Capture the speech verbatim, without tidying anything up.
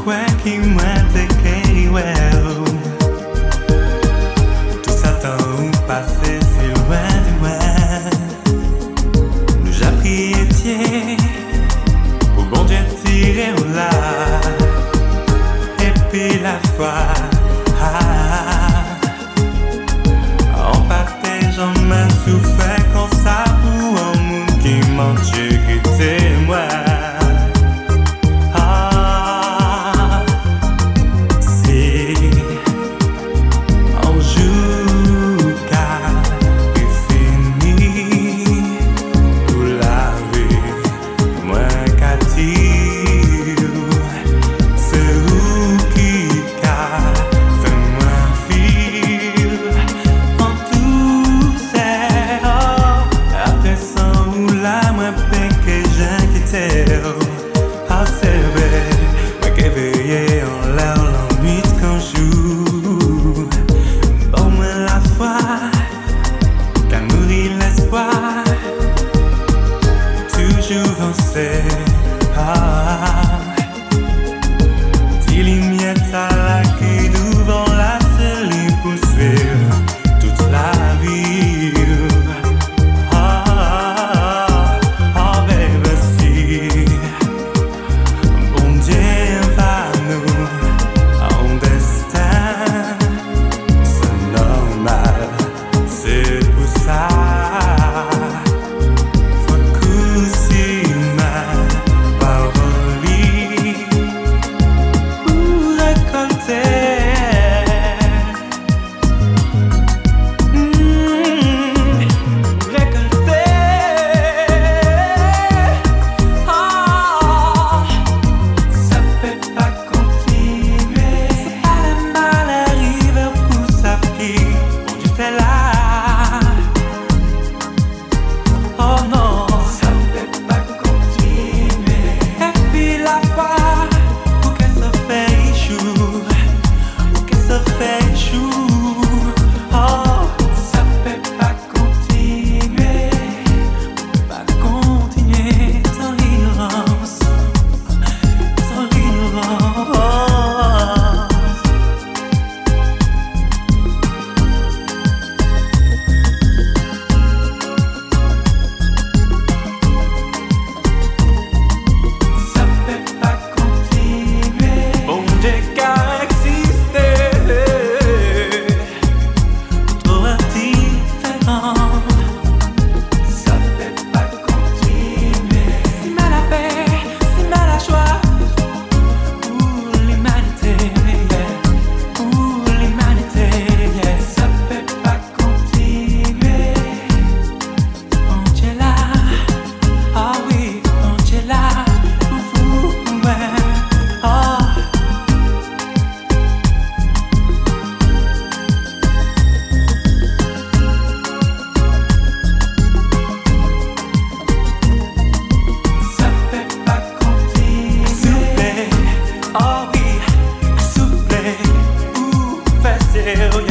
quoi qui m'a t'écrit, well. Tout ça temps passé si loin de moi. Nous j'ai pris Dieu pour bon Dieu tirer au là. Et puis la foi, ah, en partageant ma souffert comme ça pour un monde qui m'en Dieu que t'es moi. Oh oui, s'il vous plaît, ou facile.